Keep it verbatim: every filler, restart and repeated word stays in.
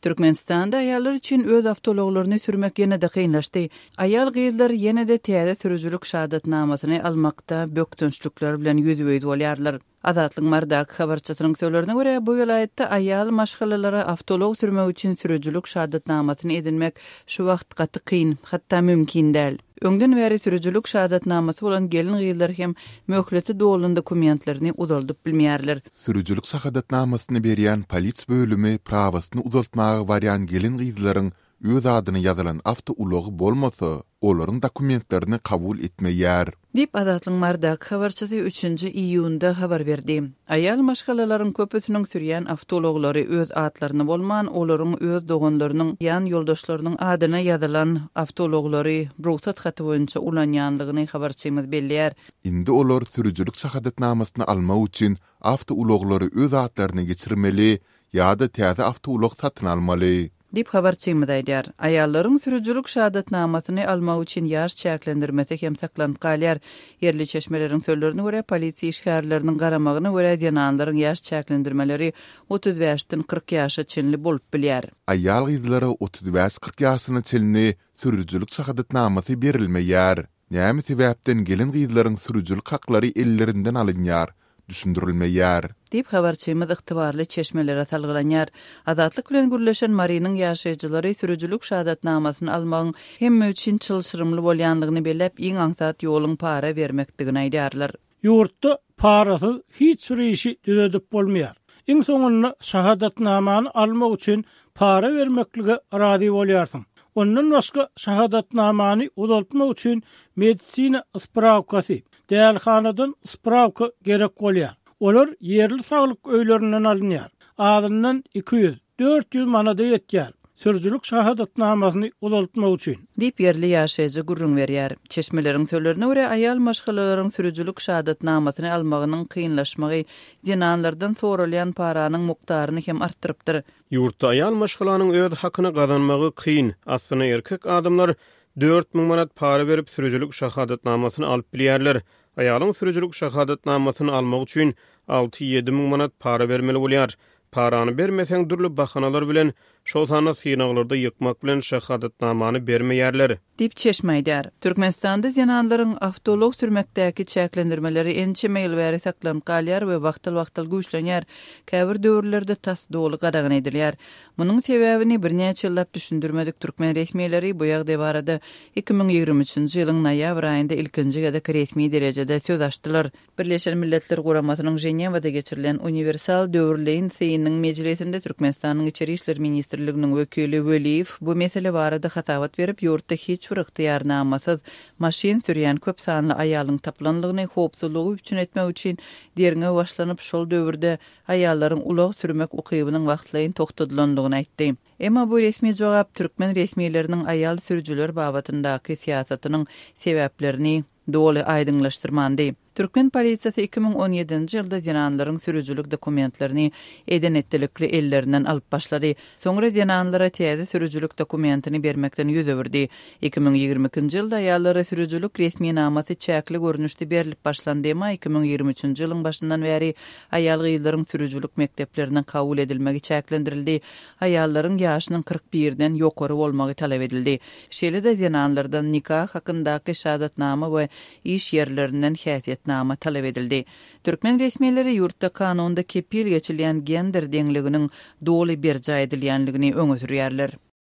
Türkmenistanda ayallar için öz avtologlaryny sürmek ýene-de kynlaşdy. Ayal gyzlar ýene-de täze sürüjülük şahatnamasını almakda bökdünçlükler bilen ýüzübeydi bolýarlar. Azatlyk Mardak habarçysynyň söýlerine görä, bu vilayetde ayal maşgalalara avtolog sürmek üçin sürüjülük şahatnamasyny edinmek şu wagt gaty kyn, hatda mümkin däl. Öňden bäri sürüjülük şahatnamasy bolan gelin gyzlar hem möhleti dolan dokumentlerini uzaldyp bilmeýärler. Sürüjülük şahatnamasyny berýän polis bölümi prawasyny uzaltmagy barýan gelin gyzlaryň öz adyny ýazylan avtoulogy bolmasa, olaryň dokumentlerini kabul etmeýär. Dip Azatlyk Mardak habarçysy üçünji iýunda habar berdi. Ayal maşgalalaryň köpüsiniň sürýän avtologlary öz atlaryny bolman, olaryň öz doganlarynyň ýan ýoldaşlarynyň adyna ýazylan avtologlary ruhsat haty boýunça ulanýanlygyny habarçymyz belliýär. Indi olar sürüjülük şahatnamasyny almak üçin avtouloglary öz atlaryny geçirmeli ýa-da täze avtoulog satyn almaly. Dip habarçymyz aýdýar. Aýallaryň sürüjülük şahatnamasyny almak üçin ýaş çäklendirmesi hem saklanyp galýar. Yerli çeşmeleriň söýlerine görä, polisiýa işgärleriniň garamagyna görä ýananlaryň ýaş çäklendirmeleri otuz beşden kırk ýaşa çenli bolup bilýär. Aýal gyzlara otuz beş kırk ýaşyna çenli sürüjülük şahatnamasy berilmeýär. Näme sebäpden gelin gyzlaryň sürüjülük haklary ellerinden alınýar, düşündirilmeýär. Dip habarçymyz ygtybarly çeşmelere salgylanýar. Azatlyk bilen gürleşen Marinyň ýaşaýjylary sürüjülük şahatnamasyny almagyň hemme üçin çylşyrymly bolýanlygyny belläp, iň aňsat ýoluň para bermekdigini aýdýarlar. Ýurtda parasyz hiç bir işi düzedip bolmaýar. Iň soňunda şahatnamany almak üçin para bermeklige razy bolýarsyň. Ondan başga şahatnamany uzaltmak üçin medisina spravkasy, dälhanadan spravka gerek bolýar. Olar yerli saglyk öýlerinden alınýar. Adyndan iki yüz dört yüz manada ýetýär. Sürüjülük şahatnamasyny uzaltmak üçin. Dip yerli ýaşaýjy gurrun berýär. Çeşmelerin söýlerine görä, ayal maşgalalaryň sürüjülük şahatnamasyny almagynyň kynlaşmagy dinanlardan sorulýan paranyň mukdaryny hem artdyrypdyr. Ýurtda ayal maşgalanyň öz hakyny gazanmagy kyn. Aslynda erkek adamlar dört ming manat para berip sürüjülük şahatnamasyny alyp bilýärler. Aýalyň sürüjülük şahatnamasyny almak üçin alty ýedi ming manat para bermeli bolýar. Parany bermeseň durly bahanalar bilen şol sany synaglarda ýykmak bilen şahatnamany bermeýärler. Dip çeşmeýdär. Türkmenistanda ýananlaryň avtolog sürmekdäki çäklendirmeleri ençe meýil bäri saklanyp galýar we wagtal-wagtal güýçlenýär. Käbir döwürlerde tas doly gadagan edilýär. Munyň sebäbini birnäçe ýyllap düşündirmedik türkmen resmiýetleri bu ýagdaý barada iki ming ýygrimi üçinji ýylyň noýabr aýynda ilkinji gada resmi derejede söz açdylar. Birleşen Milletler Guramasynyň Jenewada geçirilen universal döwürleýin synynyň mejlisinde Türkmenistanyň içeri işler ministrliginiň wekili Weliýew bu mesele barada hatawat berip, ýurtda hiç bir ygtyýarnamasyz maşin sürýän köp sanly aýalyň taplanlygyny howpsuzlygy üçin etmek üçin derine başlanyp şol döwürde aýallaryň ulak sürmek ukybynyň wagtlaýyn toktadylandygyny aýtdy. Emma bu resmi jogap türkmen resmiýetleriniň aýal sürüjüler babatyndaky siýasatynyň sebäplerini doly aýdyňlaşdyrmandy. Türkmen polisiýasy iki ming on ýedinji ýylda ýananlaryň sürüjülük dokumentlerini edenetlikli ellerinden alyp başlady. Soňra ýananlara täze sürüjülük dokumentini bermekden ýüz öwürdi. iki ming ýygrimi ikinji ýylda aýallara sürüjülük resmi namasy çäkli görnüşde berilip başlandy, ama iki ming ýygrimi üçinji ýylyň başyndan bäri aýal gyzlaryň sürüjülük mekdeplerine kabul edilmegi çäklendirildi. Aýallaryň ýaşynyň kırk birden ýokary bolmagy talap edildi. Şeýle-de ýananlardan nikah hakyndaky şahatnama we iş ýerlerinden häsiýet nama talep edildi. Türkmen resmiýetleri ýurtda kanunda kepil geçilýän gender deňliginiň doly berja edilýänligini öňe sürýärler.